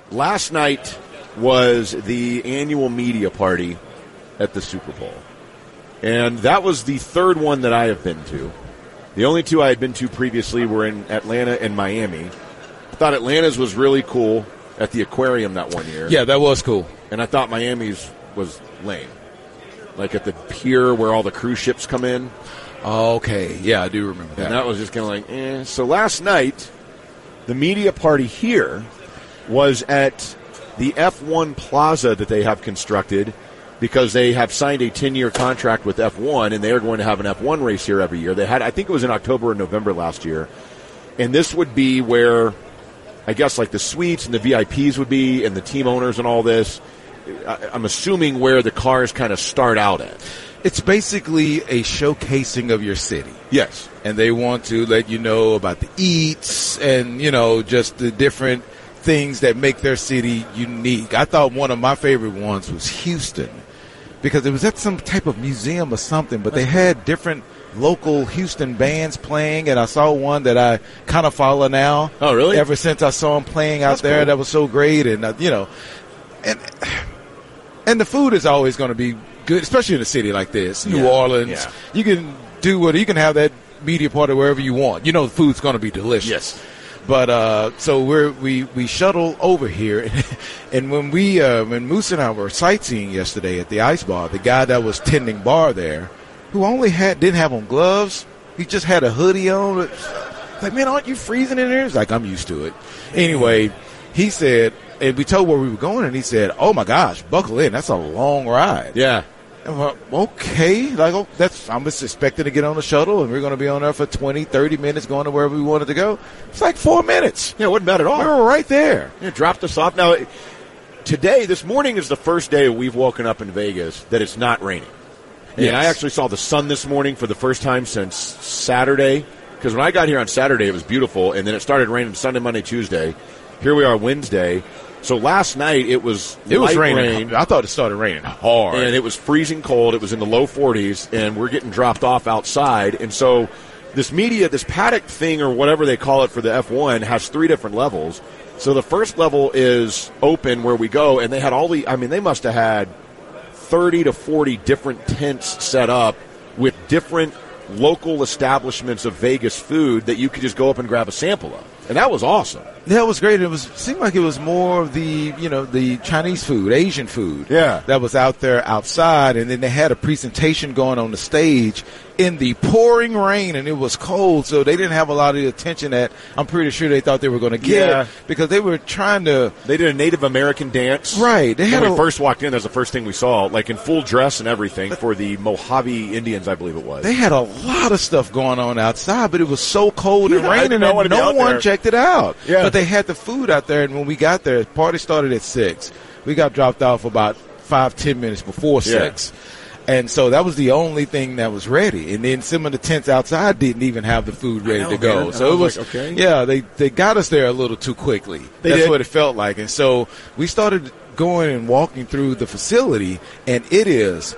last night was the annual media party at the Super Bowl. And that was the third one that I have been to. The only two I had been to previously were in Atlanta and Miami. I thought Atlanta's was really cool at the aquarium that one year. Yeah, that was cool. And I thought Miami's was lame. Like at the pier where all the cruise ships come in. Okay, yeah, I do remember that. And that was just kind of like, eh. So last night, the media party here was at the F1 Plaza that they have constructed because they have signed a 10-year contract with F1, and they are going to have an F1 race here every year. They had, I think it was in October or November last year. And this would be where, I guess, like the suites and the VIPs would be and the team owners and all this. I'm assuming where the cars kind of start out at. It's basically a showcasing of your city. Yes. And they want to let you know about the eats and, just the different things that make their city unique. I thought one of my favorite ones was Houston because it was at some type of museum or something, but they had different local Houston bands playing, and I saw one that I kind of follow now. Oh, really? Ever since I saw them playing out there, cool. That was so great. And, and the food is always going to be good, especially in a city like this, New Orleans. Yeah. You can you can have that media party wherever you want. The food's going to be delicious. Yes. But so we shuttle over here, and when Moose and I were sightseeing yesterday at the Ice Bar, the guy that was tending bar there, who didn't have on gloves, he just had a hoodie on. Like, man, aren't you freezing in there? He's like, I'm used to it. Anyway, he said, and we told where we were going, and he said, oh my gosh, buckle in, that's a long ride. Yeah. And we're like, okay, I'm just expecting to get on the shuttle, and we're going to be on there for 20, 30 minutes going to wherever we wanted to go. It's like 4 minutes. Yeah, it wasn't bad at all. We were right there. Yeah, dropped us off. Now, this morning is the first day we've woken up in Vegas that it's not raining. And yes. I actually saw the sun this morning for the first time since Saturday, because when I got here on Saturday, it was beautiful, and then it started raining Sunday, Monday, Tuesday. Here we are Wednesday. So last night it was raining. Rain, I thought it started raining hard. and it was freezing cold. It was in the low 40s, and we're getting dropped off outside. And so this paddock thing or whatever they call it for the F1 has 3 different levels. So the first level is open where we go, and they had they must have had 30 to 40 different tents set up with different local establishments of Vegas food that you could just go up and grab a sample of. And that was awesome. Yeah, it was great. It seemed like it was more of the Chinese food, Asian food. Yeah. That was out there outside, and then they had a presentation going on the stage in the pouring rain, and it was cold, so they didn't have a lot of the attention that I'm pretty sure they thought they were going to get because they were trying to. They did a Native American dance. Right. When we first walked in, that was the first thing we saw, like in full dress and everything for the Mojave Indians, I believe it was. They had a lot of stuff going on outside, but it was so cold and raining that no one checked it out. Yeah. But they had the food out there, and when we got there, the party started at 6. We got dropped off about 5-10 minutes before 6. And so that was the only thing that was ready. And then some of the tents outside didn't even have the food ready to go. Man. So it was, like, okay. Yeah, they got us there a little too quickly. That's what it felt like. And so we started going and walking through the facility, and it is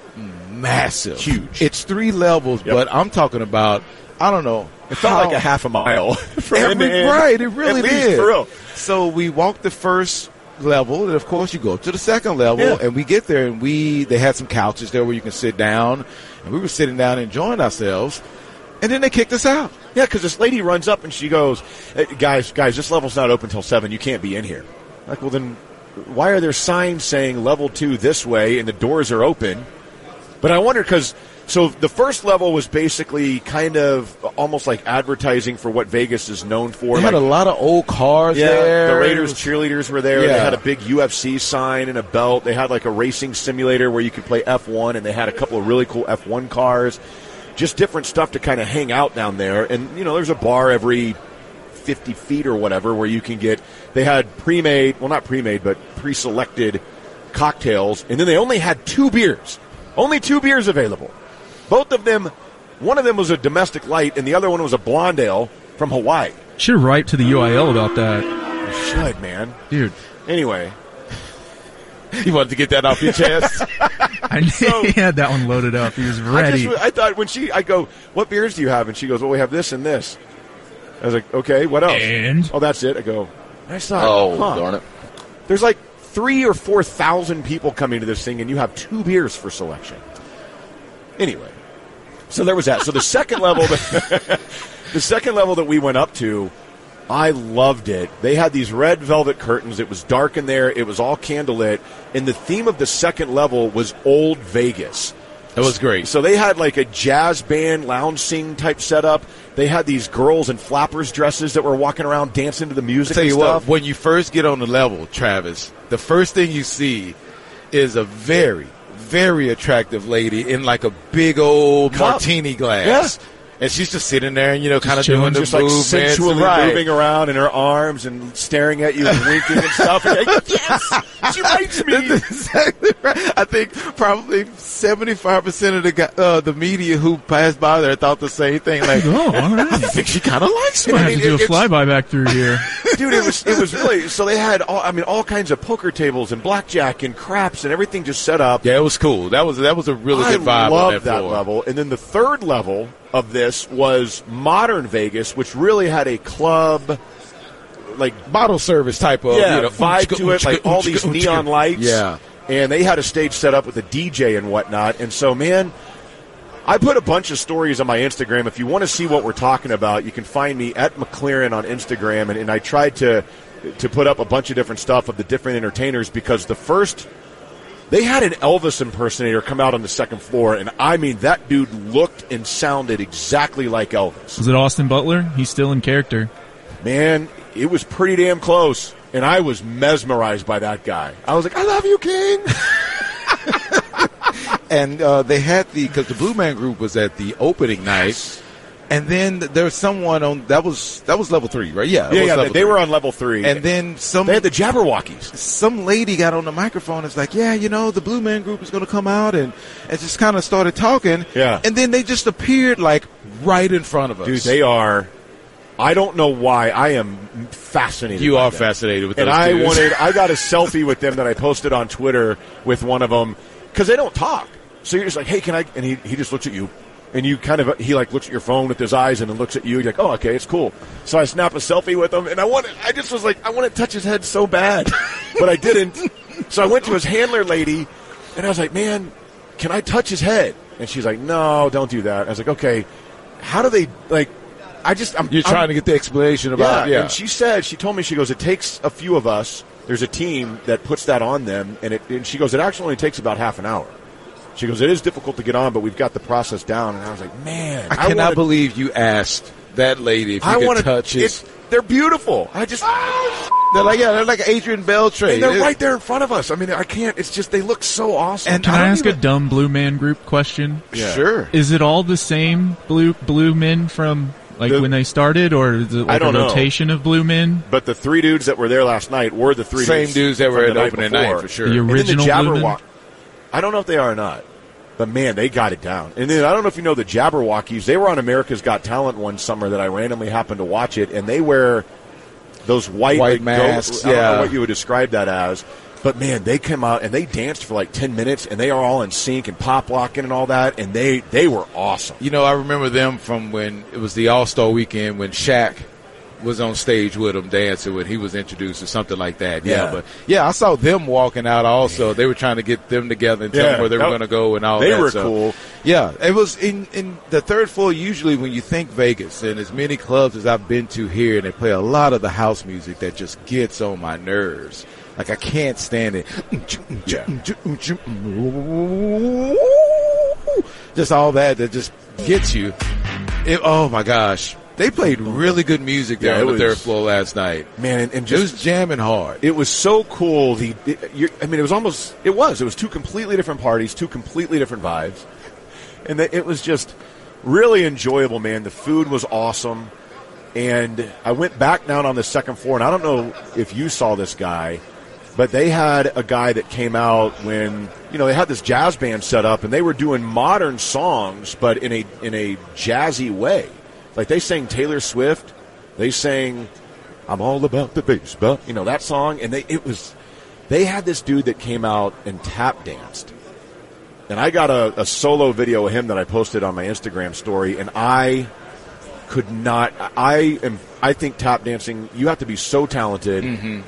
massive. Huge. It's 3 levels, but I'm talking about, I don't know. It felt like a half a mile. Right, it really did. For real. So we walked the first level, and of course you go to the second level, and we get there, and they had some couches there where you can sit down, and we were sitting down enjoying ourselves, and then they kicked us out. Yeah, because this lady runs up and she goes, hey, guys, this level's not open till 7. You can't be in here. Like, well, then why are there signs saying level 2 this way and the doors are open? But I wonder so the first level was basically kind of almost like advertising for what Vegas is known for. They had a lot of old cars there. The Raiders cheerleaders were there. Yeah. They had a big UFC sign and a belt. They had like a racing simulator where you could play F1, and they had a couple of really cool F1 cars. Just different stuff to kind of hang out down there. And, there's a bar every 50 feet or whatever where you can they had not pre-made, but pre-selected cocktails. And then they only had 2 beers. Only 2 beers available. Both of them, one of them was a domestic light, and the other one was a blonde ale from Hawaii. Should write to the UIL about that. You should, man. Dude. Anyway. You wanted to get that off your chest? He had that one loaded up. He was ready. I thought I go, what beers do you have? And she goes, well, we have this and this. I was like, okay, what else? And? Oh, that's it. I go, I thought, darn it. there's like 3,000 or 4,000 people coming to this thing, and you have 2 beers for selection. Anyway, so there was that. So the second level, the second level that we went up to, I loved it. They had these red velvet curtains. It was dark in there. It was all candlelit. And the theme of the second level was old Vegas. It was great. So they had like a jazz band, lounge sing type setup. They had these girls in flappers dresses that were walking around dancing to the music Tell and you stuff. what, when you first get on the level, Travis, the first thing you see is a very, very attractive lady in like a big old martini glass. Yeah. And she's just sitting there and, kind of chilling, doing the just like movements. sensually Right. moving around in her arms and staring at you and winking and stuff. And you're like, yes, she likes me. That's exactly right. I think probably 75% of the media who passed by there thought the same thing. Like, Oh, all I right. think she kind of likes me. I have to do a flyby back through here. Dude, it was really, so they had all kinds of poker tables and blackjack and craps and everything just set up. Yeah, it was cool. That was a really good vibe I on loved that that floor. level. And then the third level of this was modern Vegas, which really had a club, like Bottle service type of vibe to it, like all these neon lights. Yeah. And they had a stage set up with a DJ and whatnot. And so, man, I put a bunch of stories on my Instagram. If you want to see what we're talking about, you can find me at McLaren on Instagram. And I tried to put up a bunch of different stuff of the different entertainers, because they had an Elvis impersonator come out on the second floor, and I mean, that dude looked and sounded exactly like Elvis. Was it Austin Butler? He's still in character. Man, it was pretty damn close, and I was mesmerized by that guy. I was like, I love you, King. And they had because the Blue Man Group was at the opening night. And then there was someone on that was level 3, right? Yeah, They were on level 3. And then they had the Jabberwockies. Some lady got on the microphone and was like, yeah, the Blue Man Group is going to come out, and just kind of started talking. Yeah. And then they just appeared like right in front of us. Dude, they are. I don't know why. I am fascinated. You by are them. fascinated with and those dudes. I got a selfie with them that I posted on Twitter with one of them, because they don't talk. So you're just like, hey, can I? And he just looks at you. And he looks at your phone with his eyes and then looks at you. You're like, oh, okay, it's cool. So I snap a selfie with him, and I want to touch his head so bad, but I didn't. So I went to his handler lady, and I was like, man, can I touch his head? And she's like, no, don't do that. I was like, okay, how do they, like, You're trying to get the explanation about it. Yeah. And she told me, she goes, it takes a few of us. There's a team that puts that on them, and she goes, it actually only takes about half an hour. She goes, it is difficult to get on, but we've got the process down. And I was like, man. I cannot believe you asked that lady if you could touch his. They're beautiful. They're like Adrian Beltre. And they're right there in front of us. I mean, I can't. It's just, they look so awesome. And can I ask a dumb Blue Man Group question? Yeah. Sure. Is it all the same blue men from when they started, or is it like a rotation of blue men? But the 3 dudes that were there last night were the 3 same dudes that were at opening night, for sure. The original Blue Men? I don't know if they are or not. But, man, they got it down. And then I don't know if you know the Jabberwockies. They were on America's Got Talent one summer that I randomly happened to watch it, and they wear those white masks. I don't know what you would describe that as. But, man, they came out, and they danced for like 10 minutes, and they are all in sync and pop-locking and all that, and they were awesome. I remember them from when it was the All-Star Weekend when Shaq was on stage with him dancing when he was introduced or something like that. Yeah. I saw them walking out also. They were trying to get them together and tell them where they were going to go and all that. They were cool. Yeah, it was in the third floor. Usually when you think Vegas, and as many clubs as I've been to here, and they play a lot of the house music that just gets on my nerves. Like, I can't stand it. Yeah. Just all that just gets you. Oh, my gosh. They played really good music there on the third floor last night. Man, and just, it was jamming hard. It was so cool. It was 2 completely different parties, 2 completely different vibes. And it was just really enjoyable, man. The food was awesome. And I went back down on the second floor, and I don't know if you saw this guy, but they had a guy that came out when, they had this jazz band set up, and they were doing modern songs, but in a jazzy way. Like, they sang Taylor Swift. They sang I'm All About the Bass, that song. And they had this dude that came out and tap danced. And I got a solo video of him that I posted on my Instagram story, and I could not. I think tap dancing, you have to be so talented. Mm-hmm.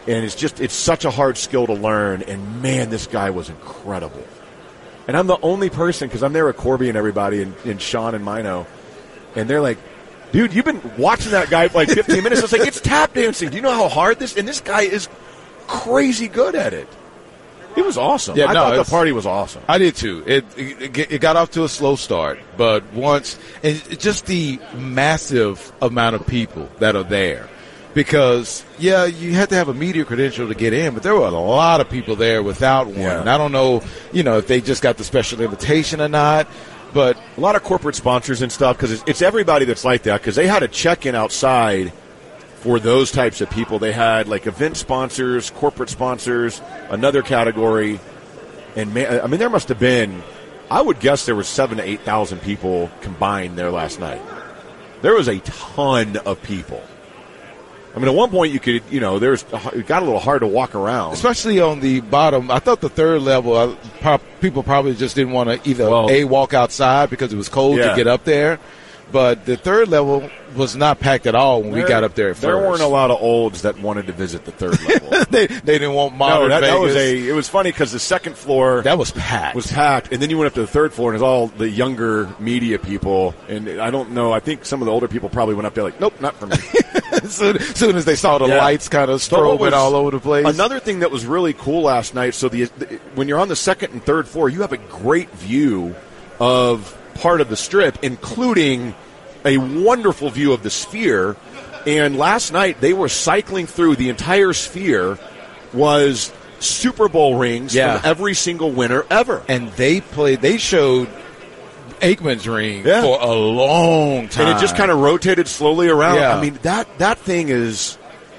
And it's such a hard skill to learn. And, man, this guy was incredible. And I'm the only person, because I'm there with Corby and everybody and Sean and Mino, and they're like, dude, you've been watching that guy for like 15 minutes. It's like, it's tap dancing. Do you know how hard this – and this guy is crazy good at it. It was awesome. Yeah, I thought the party was awesome. I did too. It got off to a slow start, but once – and just the massive amount of people that are there. Because, yeah, you had to have a media credential to get in, but there were a lot of people there without one. Yeah. And I don't know, if they just got the special invitation or not, but a lot of corporate sponsors and stuff, because it's everybody that's like that, because they had a check-in outside for those types of people. They had, like, event sponsors, corporate sponsors, another category. And, man, I mean, there must have been, I would guess there were 7,000 to 8,000 people combined there last night. There was a ton of people. I mean, at one point you could, it got a little hard to walk around. Especially on the bottom. I thought the third level, people probably just didn't want to either, walk outside because it was cold to get up there. But the third level was not packed at all when we got up there at first. There weren't a lot of olds that wanted to visit the third level. they didn't want modern Vegas. It was funny because the second floor that was packed. And then you went up to the third floor and it was all the younger media people. And I don't know, I think some of the older people probably went up there like, nope, not for me. As soon as they saw the lights kind of strobing all over the place. Another thing that was really cool last night, so when you're on the second and third floor, you have a great view of part of the Strip, including a wonderful view of the Sphere. And last night they were cycling through the entire Sphere was Super Bowl rings from every single winner ever. And they showed Aikman's ring for a long time. And it just kind of rotated slowly around. Yeah. I mean, that thing is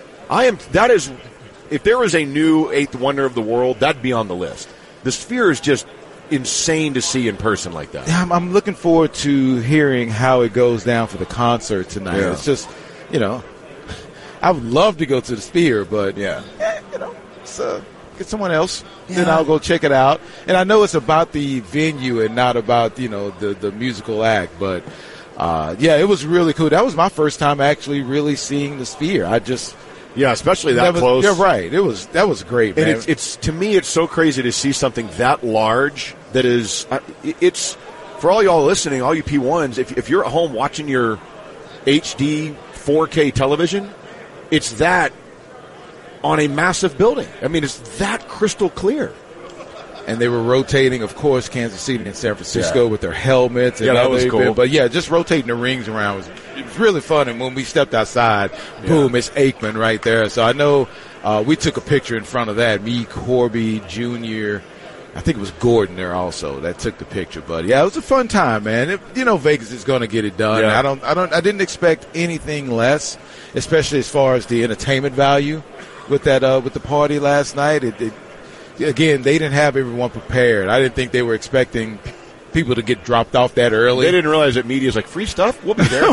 if there was a new eighth wonder of the world, that'd be on the list. The Sphere is just insane to see in person like that. Yeah, I'm looking forward to hearing how it goes down for the concert tonight. Yeah. It's just, I would love to go to the Sphere, but get someone else. Yeah. Then I'll go check it out. And I know it's about the venue and not about the musical act, but it was really cool. That was my first time actually really seeing the Sphere. Especially that close. You're right. That was great, man. And it's to me, it's so crazy to see something that large. That is, it's for all y'all listening, all you P1s. If you're at home watching your HD 4K television, it's that on a massive building. I mean, it's that crystal clear. And they were rotating, of course, Kansas City and San Francisco with their helmets. And that was cool. But just rotating the rings around it was really fun. And when we stepped outside, boom, it's Aikman right there. So I know we took a picture in front of that. Me, Corby, Jr., I think it was Gordon there also that took the picture. But it was a fun time, man. Vegas is going to get it done. Yeah. I didn't expect anything less, especially as far as the entertainment value with that with the party last night. Again, they didn't have everyone prepared. I didn't think they were expecting people to get dropped off that early. They didn't realize that media's like, free stuff? We'll be there.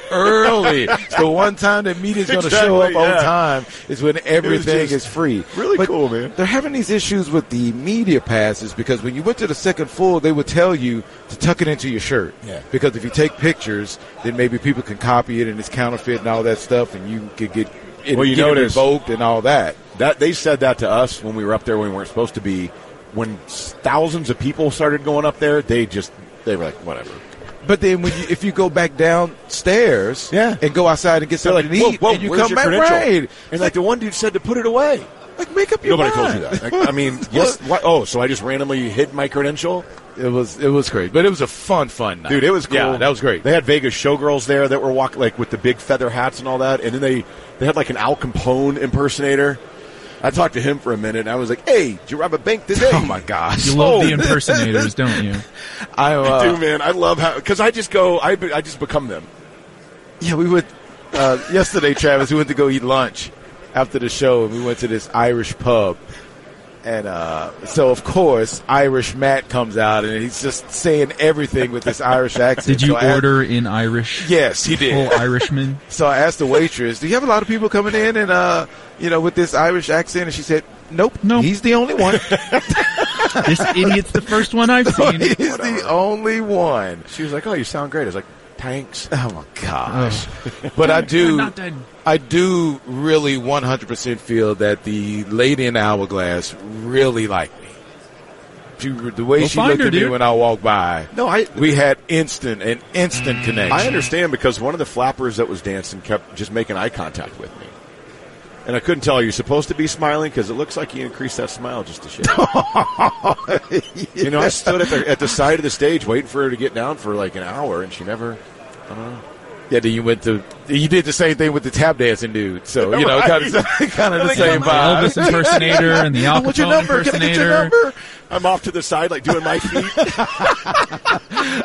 Early. So one time that media's going to show up on time is when everything is free. Really cool, man. They're having these issues with the media passes because when you went to the second floor, they would tell you to tuck it into your shirt. Yeah. Because if you take pictures, then maybe people can copy it and it's counterfeit and all that stuff, and you could get it revoked and all that. They said that to us when we were up there when we weren't supposed to be. When thousands of people started going up there, they were like, whatever. But then if you go back downstairs and go outside and get something to eat, and you come back, right. And like the one dude said to put it away. Like, make up your mind. Nobody told you that. I mean, yes. What, so I just randomly hid my credential? It was great. But it was a fun night. Dude, it was cool. Yeah, that was great. They had Vegas showgirls there that were walking like with the big feather hats and all that. And then they had like an Al Capone impersonator. I talked to him for a minute, and I was like, hey, did you rob a bank today? Oh, my gosh. You love the impersonators, don't you? I do, man. I love how – because I just become them. Yeah, we went yesterday, Travis, we went to go eat lunch after the show, and we went to this Irish pub. And so, of course, Irish Matt comes out, and he's just saying everything with this Irish accent. Did you order in Irish? Yes, he did. Full Irishman? So I asked the waitress, do you have a lot of people coming in and, with this Irish accent? And she said, nope. He's the only one. This idiot's the first one I've seen. He's the only one. She was like, oh, you sound great. I was like, tanks. Oh my gosh! But I do really 100% feel that the lady in the hourglass really liked me. The way she looked at me when I walked by. We had instant connection. I understand, because one of the flappers that was dancing kept just making eye contact with me. And I couldn't tell, are you supposed to be smiling? Because it looks like you increased that smile just a shade. I stood at the side of the stage waiting for her to get down for like an hour, and she never, I don't know. Yeah, then you did the same thing with the tap dancing dude. So, kind of the same vibe. Elvis impersonator and the Al Capone impersonator. I'm off to the side, like doing my feet.